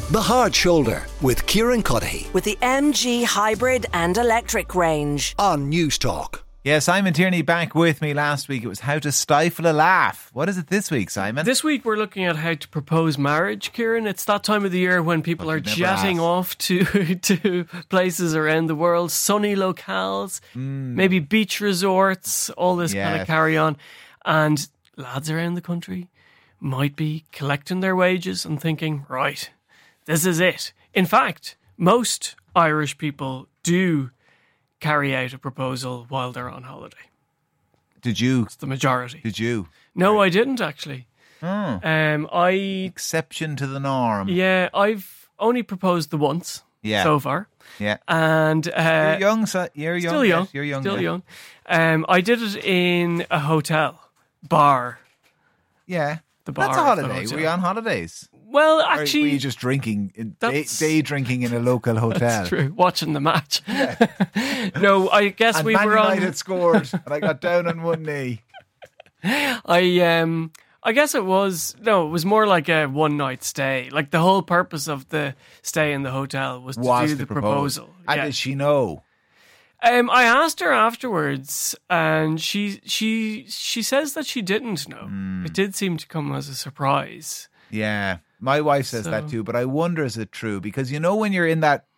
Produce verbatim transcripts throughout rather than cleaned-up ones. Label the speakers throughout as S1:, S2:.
S1: The Hard Shoulder with Kieran Cuddihy
S2: with the M G Hybrid and Electric range
S1: on News Talk.
S3: Yeah, Simon Tierney back with me last week. It was how to stifle a laugh. What is it this week, Simon?
S4: This week we're looking at how to propose marriage, Kieran. It's that time of the year when people
S3: But
S4: are
S3: you'd never
S4: jetting
S3: ask.
S4: off to to places around the world, sunny locales, maybe beach resorts, all this kind
S3: Yeah.
S4: of carry on. And lads around the country might be collecting their wages and thinking, right, this is it. In fact, most Irish people do carry out a proposal while they're on holiday.
S3: Did you?
S4: It's the majority.
S3: Did you?
S4: No, I didn't actually.
S3: Oh.
S4: Um, I
S3: Exception to the norm.
S4: yeah, I've only proposed the once
S3: Yeah.
S4: so far,
S3: Yeah.
S4: and uh,
S3: You're young, so you're young.
S4: still young,
S3: yes, You're young.
S4: still
S3: yeah.
S4: young. Um, I did it in a hotel bar.
S3: Yeah.
S4: The bar
S3: That's a
S4: of the
S3: holiday.
S4: hotel.
S3: Were you on holidays?
S4: Well,
S3: Or
S4: actually,
S3: were you just drinking, in, day,
S4: That's-
S3: day drinking in a local hotel?
S4: that's true. Watching the match. No, I guess
S3: And
S4: we
S3: Man
S4: were
S3: United
S4: on.
S3: scored, and I got down on one knee.
S4: I um, I guess it was no, it was more like a one night stay. Like the whole purpose of the stay in the hotel was to
S3: Was
S4: do
S3: to
S4: the
S3: propose.
S4: proposal.
S3: And
S4: Yeah.
S3: did she know?
S4: Um, I asked her afterwards, and she she she says that she didn't know.
S3: Hmm.
S4: It did seem to come as a surprise.
S3: Yeah. My wife says that
S4: So-
S3: too, but I wonder is it true? Because you know when you're in that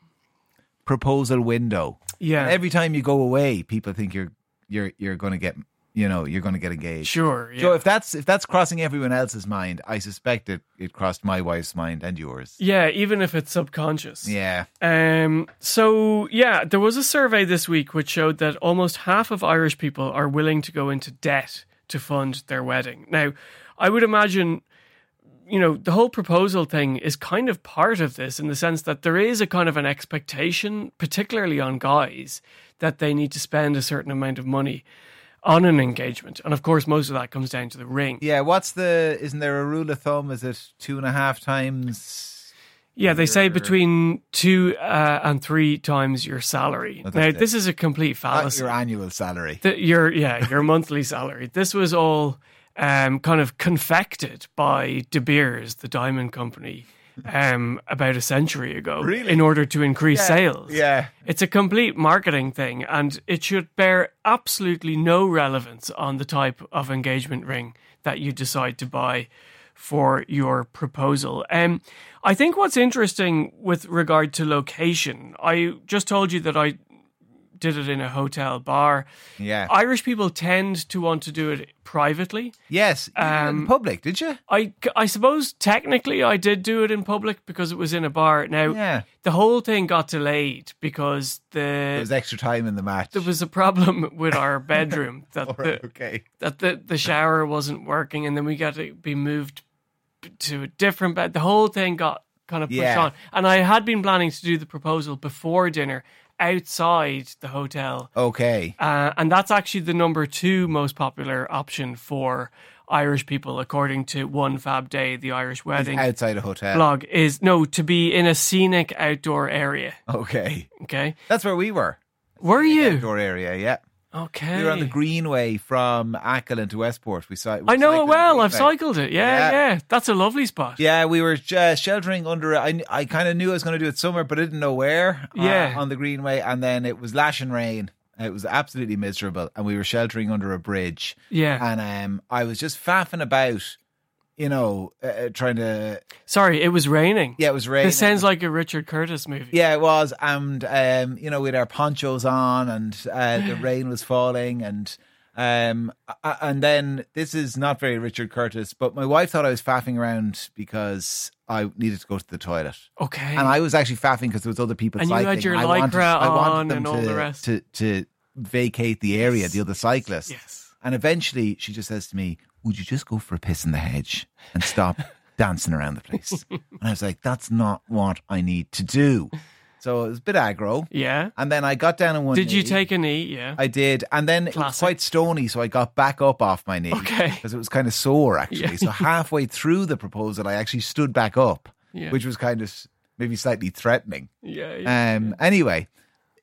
S3: proposal window,
S4: Yeah,
S3: every time you go away, people think you're you're you're going to get you know you're going to get engaged.
S4: sure. Yeah.
S3: So if that's if that's crossing everyone else's mind, I suspect it it crossed my wife's mind and yours.
S4: yeah, even if it's subconscious.
S3: Yeah.
S4: Um. So yeah, there was a survey this week which showed that almost half of Irish people are willing to go into debt to fund their wedding. Now, I would imagine, you know, the whole proposal thing is kind of part of this in the sense that there is a kind of an expectation, particularly on guys, that they need to spend a certain amount of money on an engagement. And of course, most of that comes down to the ring.
S3: Yeah, what's the isn't there a rule of thumb? Is it two and a half times?
S4: Yeah, they say
S3: Your-
S4: between two uh, and three times your salary.
S3: Oh, that's
S4: Now,
S3: it.
S4: this is a complete
S3: Not
S4: fallacy.
S3: your annual salary.
S4: The- your yeah, your monthly salary. This was all um, kind of confected by De Beers, the diamond company, um, about a century ago,
S3: Really?
S4: in order to increase sales.
S3: Yeah.
S4: It's a complete marketing thing, and it should bear absolutely no relevance on the type of engagement ring that you decide to buy for your proposal. Um, I think what's interesting with regard to location, I just told you that I did it in a hotel bar.
S3: Yeah.
S4: Irish people tend to want to do it privately.
S3: Yes. You did it in
S4: Um,
S3: public, did you?
S4: I, I suppose technically I did do it in public because it was in a bar. Now,
S3: Yeah.
S4: the whole thing got delayed because the
S3: There was extra time in the match.
S4: there was a problem with our bedroom that
S3: All right,
S4: the,
S3: okay.
S4: that the, the shower wasn't working, and then we got to be moved to a different bed. The whole thing got kind of pushed
S3: Yeah.
S4: on, and I had been planning to do the proposal before dinner outside the hotel,
S3: Okay.
S4: uh, and that's actually the number two most popular option for Irish people, according to One Fab Day, the Irish wedding
S3: Outside a hotel.
S4: blog. Is no to be in a scenic outdoor area.
S3: Okay.
S4: Okay,
S3: That's where we were.
S4: were you?
S3: Outdoor area, yeah.
S4: Okay,
S3: We were on the Greenway from Ackle into Westport. We saw.
S4: I know it well. I've
S3: cycled.
S4: cycled it. Yeah,
S3: Yeah.
S4: yeah. That's a lovely spot.
S3: Yeah, we were uh, sheltering under. I I kind of knew I was going to do it somewhere, but I didn't know where. uh,
S4: Yeah.
S3: on the Greenway, and then it was lashing rain. It was absolutely miserable, and we were sheltering under a bridge.
S4: Yeah.
S3: And um, I was just faffing about, you know, uh, trying to.
S4: Sorry, it was raining.
S3: Yeah, it was raining.
S4: This sounds like a Richard Curtis movie.
S3: Yeah, it was, and um, you know, we had our ponchos on, and uh, the rain was falling, and um, a- and then this is not very Richard Curtis, but my wife thought I was faffing around because I needed to go to the toilet,
S4: Okay.
S3: and I was actually faffing because there was other people
S4: And you had
S3: cycling.
S4: your
S3: I wanted,
S4: Lycra
S3: I wanted
S4: on
S3: them
S4: and
S3: to,
S4: all the rest.
S3: to to vacate the area, the other cyclists.
S4: Yes.
S3: And eventually, she just says to me, "Would you just go for a piss in the hedge and stop dancing around the place?" And I was like, "That's not what I need to do." So it was a bit aggro.
S4: Yeah.
S3: And then I got down on one
S4: Did you
S3: knee.
S4: take a knee? Yeah.
S3: I did. And then it was
S4: Classic.
S3: quite stony, so I got back up off my knee.
S4: Okay.
S3: Because it was kind of sore, actually.
S4: Yeah.
S3: So halfway through the proposal, I actually stood back up,
S4: Yeah.
S3: which was kind of maybe slightly threatening.
S4: yeah. yeah.
S3: Um. Anyway,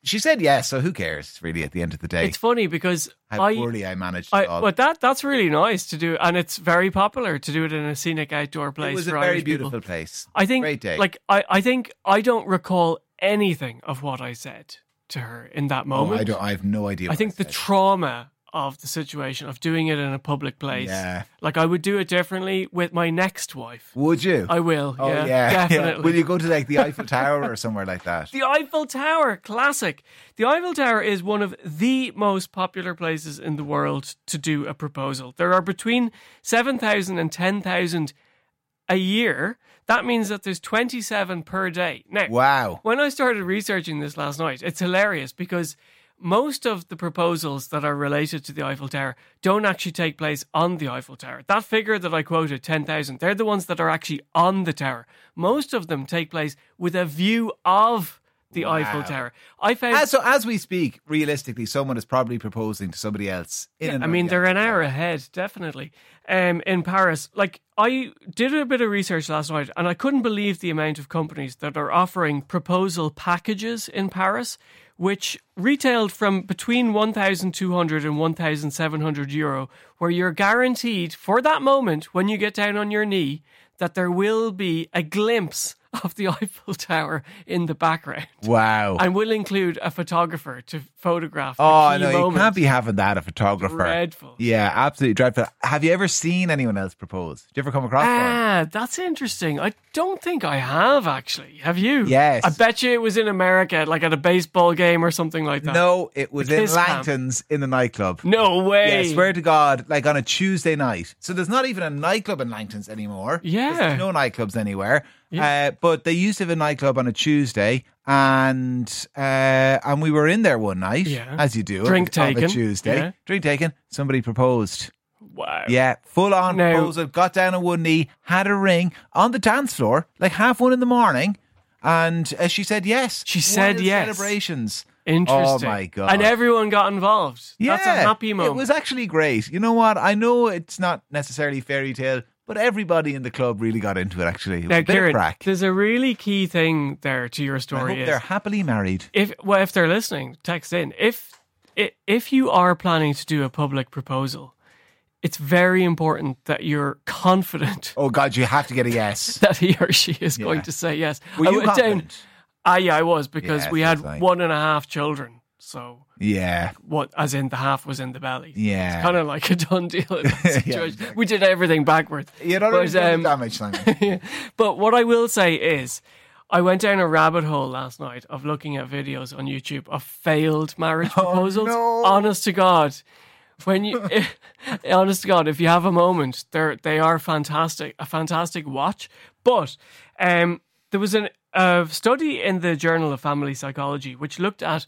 S3: she said yes, so who cares, really, at the end of the day?
S4: It's funny because
S3: How
S4: I,
S3: poorly I managed
S4: I,
S3: it all.
S4: but that that's really nice to do, and it's very popular to do it in a scenic outdoor place.
S3: It was a
S4: for
S3: very
S4: Irish people.
S3: beautiful place.
S4: I think,
S3: Great day.
S4: like, I, I think I don't recall anything of what I said to her in that
S3: oh,
S4: moment.
S3: I don't. I have no idea.
S4: I
S3: what
S4: think the
S3: said.
S4: trauma of the situation of doing it in a public place.
S3: Yeah.
S4: Like I would do it differently with my next wife.
S3: Would you?
S4: I will.
S3: Oh
S4: yeah,
S3: yeah,
S4: definitely.
S3: Yeah. Will you go to like the Eiffel Tower or somewhere like that?
S4: The Eiffel Tower, classic. The Eiffel Tower is one of the most popular places in the world to do a proposal. There are between seven thousand and ten thousand a year. That means that there's twenty-seven per day. Now,
S3: Wow.
S4: when I started researching this last night, it's hilarious because most of the proposals that are related to the Eiffel Tower don't actually take place on the Eiffel Tower. That figure that I quoted, ten thousand, they're the ones that are actually on the tower. Most of them take place with a view of the
S3: Wow.
S4: Eiffel Tower. I found...
S3: As, so as we speak, realistically, someone is probably proposing to somebody else. In and
S4: I
S3: around
S4: mean,
S3: the
S4: they're an
S3: Eiffel
S4: hour
S3: Tower.
S4: ahead, definitely. Um, in Paris, like I did a bit of research last night, and I couldn't believe the amount of companies that are offering proposal packages in Paris, which retailed from between one thousand two hundred and one thousand seven hundred euro, where you're guaranteed for that moment when you get down on your knee that there will be a glimpse of the Eiffel Tower in the background.
S3: Wow.
S4: And will include a photographer to photograph
S3: Oh,
S4: the key
S3: no, you
S4: moment.
S3: can't be having that, a photographer.
S4: Dreadful.
S3: Yeah, absolutely dreadful. Have you ever seen anyone else propose? Did you ever come across one?
S4: Ah, that's interesting. I don't think I have, actually. Have you?
S3: Yes.
S4: I bet you it was in America, like at a baseball game or something like that.
S3: No, it was
S4: The
S3: in
S4: Kiss Cam.
S3: Langton's in the nightclub.
S4: No way.
S3: Yeah, swear to God, like on a Tuesday night. So there's not even a nightclub in Langton's anymore.
S4: Yeah.
S3: There's no nightclubs anywhere. Uh, but they used to have a nightclub on a Tuesday, and uh, and we were in there one night,
S4: Yeah.
S3: as you do,
S4: Drink
S3: on a
S4: taken.
S3: Tuesday.
S4: Yeah.
S3: Drink taken. Somebody proposed.
S4: Wow.
S3: Yeah, full on
S4: Now-
S3: proposal. Got down on one knee, had a ring on the dance floor, like half one in the morning, and uh, she said yes.
S4: She
S3: One
S4: said
S3: of the
S4: yes.
S3: Celebrations.
S4: Interesting.
S3: Oh my God.
S4: And everyone got involved.
S3: Yeah,
S4: That's a happy moment.
S3: It was actually great. You know what? I know it's not necessarily fairy tale, but everybody in the club really got into it, actually. It was
S4: Now,
S3: a bit
S4: Kieran,
S3: of crack.
S4: there's a really key thing there to your
S3: I
S4: story.
S3: hope
S4: is
S3: they're happily married.
S4: if well, if they're listening, text in. If i- if you are planning to do a public proposal, it's very important that you're confident
S3: Oh, God, you have to get a yes.
S4: that he or she is
S3: Yeah.
S4: going to say yes.
S3: Were
S4: I
S3: you
S4: went down.
S3: confident?
S4: Ah, yeah, I was because
S3: Yeah,
S4: we
S3: so
S4: had
S3: was I.
S4: one and a half children. So
S3: Yeah.
S4: what, as in the half was in the belly.
S3: Yeah.
S4: It's kind of like a done deal in that situation.
S3: exactly.
S4: We did everything backwards.
S3: You don't
S4: But,
S3: know
S4: um,
S3: the damage, Simon.
S4: But what I will say is, I went down a rabbit hole last night of looking at videos on YouTube of failed marriage proposals.
S3: no.
S4: Honest to God. When you, honest to God, if you have a moment, they're they are fantastic, a fantastic watch. But um, there was an, a study in the Journal of Family Psychology which looked at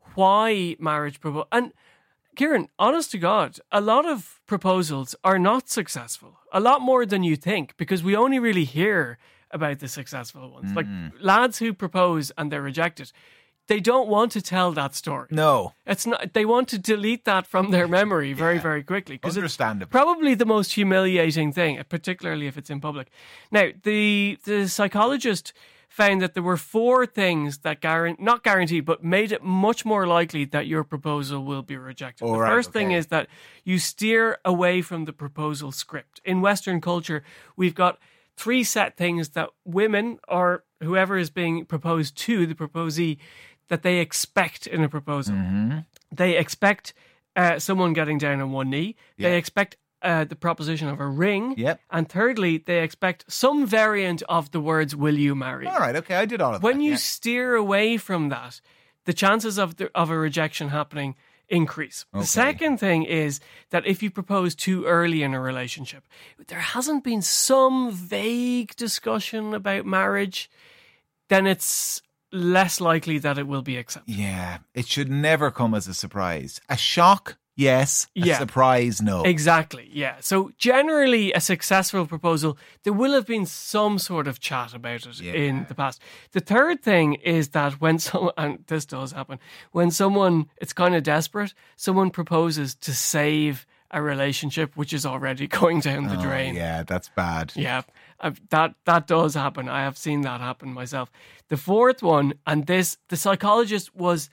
S4: why marriage proposal. And Kieran, honest to God, a lot of proposals are not successful. A lot more than you think, because we only really hear about the successful ones. Like lads who propose and they're rejected. They don't want to tell that story.
S3: No.
S4: It's not. They want to delete that from their memory very, very quickly because it's
S3: Understandable.
S4: probably the most humiliating thing, particularly if it's in public. Now, the the psychologist found that there were four things that guaran- not guaranteed, but made it much more likely that your proposal will be rejected.
S3: All
S4: the
S3: right,
S4: first thing
S3: okay.
S4: is that you steer away from the proposal script. In Western culture, we've got three set things that women or whoever is being proposed to, the proposee, that they expect in a proposal.
S3: Mm-hmm.
S4: They expect uh, someone getting down on one knee.
S3: Yeah.
S4: They expect uh, the proposition of a ring.
S3: Yep.
S4: And thirdly, they expect some variant of the words, will you marry?
S3: All right, okay, I did all of that.
S4: When you
S3: yeah.
S4: steer away from that, the chances of the, of a rejection happening increase.
S3: Okay.
S4: The second thing is that if you propose too early in a relationship, there hasn't been some vague discussion about marriage, then it's less likely that it will be accepted.
S3: Yeah, it should never come as a surprise. A shock, yes. A
S4: Yeah.
S3: surprise, no.
S4: Exactly, yeah. So generally a successful proposal, there will have been some sort of chat about it
S3: Yeah.
S4: in the past. The third thing is that when someone, and this does happen, when someone, it's kind of desperate, someone proposes to save a relationship which is already going down the
S3: Oh,
S4: drain.
S3: yeah, that's bad.
S4: Yeah, I've, that that does happen. I have seen that happen myself. The fourth one, and this, the psychologist was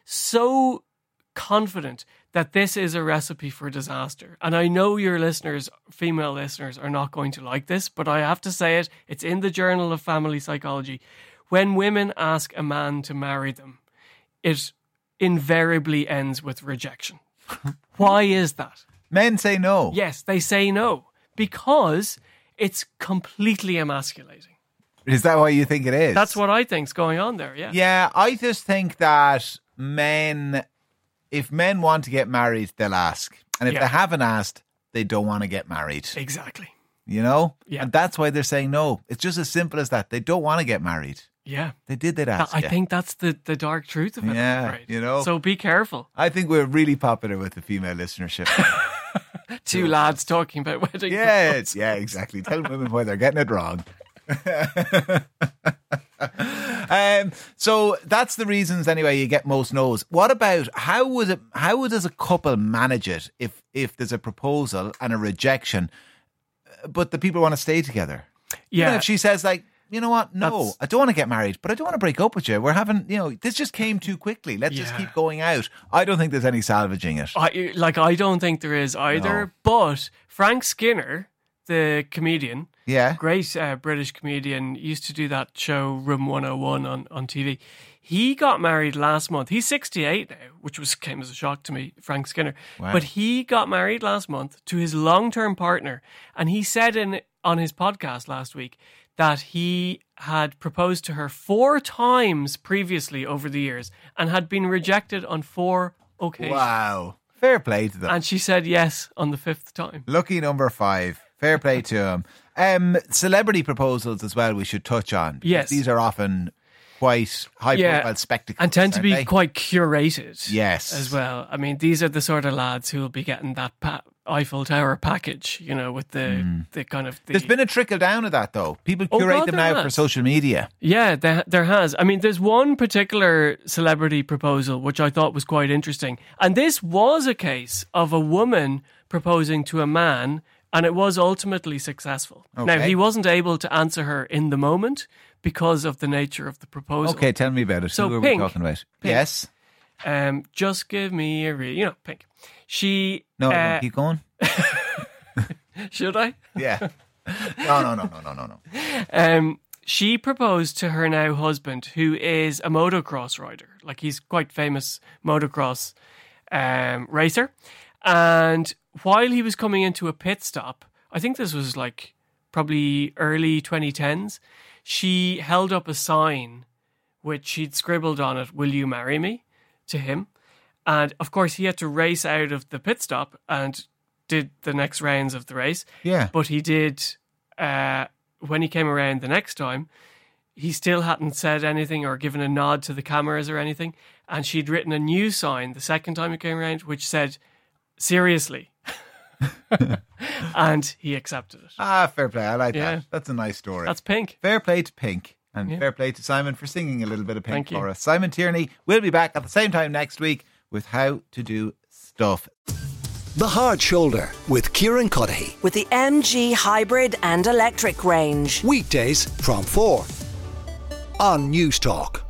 S4: so confident that this is a recipe for disaster. And I know your listeners, female listeners, are not going to like this, but I have to say it. It's in the Journal of Family Psychology. When women ask a man to marry them, it invariably ends with rejection. Why is that?
S3: Men say no.
S4: Yes, they say no because it's completely emasculating.
S3: Is that why you think it is?
S4: That's what I think's going on there, yeah.
S3: Yeah, I just think that men, if men want to get married, they'll ask. And if
S4: Yeah.
S3: they haven't asked, they don't want to get married.
S4: Exactly.
S3: You know?
S4: Yeah.
S3: And that's why they're saying no. It's just as simple as that. They don't want to get married.
S4: Yeah.
S3: They did, they'd ask.
S4: I
S3: you.
S4: think that's the, the dark truth of it. I'm
S3: Yeah,
S4: afraid.
S3: you know.
S4: So be careful.
S3: I think we're really popular with the female listership.
S4: Two lads talking about wedding.
S3: Yeah, it's, yeah, exactly. Tell women why they're getting it wrong. um, so that's the reasons anyway you get most no's. What about how would it? How does a couple manage it if if there's a proposal and a rejection, but the people want to stay together?
S4: Yeah.
S3: Even if she says like, you know what? No,
S4: That's-
S3: I don't want to get married, but I don't want to break up with you. We're having, you know, this just came too quickly. Let's just
S4: Yeah.
S3: keep going out. I don't think there's any salvaging it.
S4: I, like, I don't think there is either.
S3: No.
S4: But Frank Skinner, the comedian,
S3: Yeah.
S4: great uh, British comedian, used to do that show Room one oh one on, on T V. He got married last month. He's sixty-eight now, which was came as a shock to me, Frank Skinner.
S3: Wow.
S4: But he got married last month to his long-term partner, and he said in on his podcast last week that he had proposed to her four times previously over the years and had been rejected on four occasions.
S3: Wow. Fair play to them.
S4: And she said yes on the fifth time.
S3: Lucky number five. Fair play to him. Um, celebrity proposals as well we should touch on. because
S4: Yes.
S3: These are often quite high
S4: Yeah,
S3: profile spectacles.
S4: And tend to
S3: aren't
S4: be
S3: they?
S4: quite curated.
S3: Yes.
S4: As well. I mean, these are the sort of lads who will be getting that pa- Eiffel Tower package, you know, with the, the kind of... The,
S3: There's been a trickle down of that though. People
S4: Oh,
S3: curate
S4: God,
S3: them
S4: there
S3: now for
S4: has.
S3: social media.
S4: Yeah, there, there has. I mean, there's one particular celebrity proposal which I thought was quite interesting. And this was a case of a woman proposing to a man, and it was ultimately successful. Now,
S3: Okay.
S4: he wasn't able to answer her in the moment because of the nature of the proposal.
S3: Okay, tell me about it.
S4: So,
S3: Who are
S4: Pink.
S3: we talking about?
S4: Pink.
S3: Yes.
S4: Um, just give me a re- you know, Pink. She
S3: No,
S4: uh,
S3: no, keep going.
S4: should I?
S3: Yeah. No, no, no, no, no, no, no.
S4: Um, she proposed to her now husband, who is a motocross rider. Like, he's quite famous motocross um, racer. And while he was coming into a pit stop, I think this was like probably early twenty tens, she held up a sign which she'd scribbled on it, "Will you marry me?" to him. And of course, he had to race out of the pit stop and did the next rounds of the race.
S3: Yeah.
S4: But he did, uh, when he came around the next time, he still hadn't said anything or given a nod to the cameras or anything. And she'd written a new sign the second time he came around, which said, "Seriously." And he accepted it.
S3: Ah, fair play. I like
S4: Yeah.
S3: that. That's a nice story.
S4: That's Pink.
S3: Fair play to Pink. And
S4: Yeah.
S3: fair play to Simon for singing a little bit of Pink
S4: Thank you.
S3: for us. Simon Tierney will be back at the same time next week with How to Do Stuff.
S1: The Hard Shoulder with Kieran Cuddihy.
S2: With the M G hybrid and electric range.
S1: Weekdays from four on News Talk.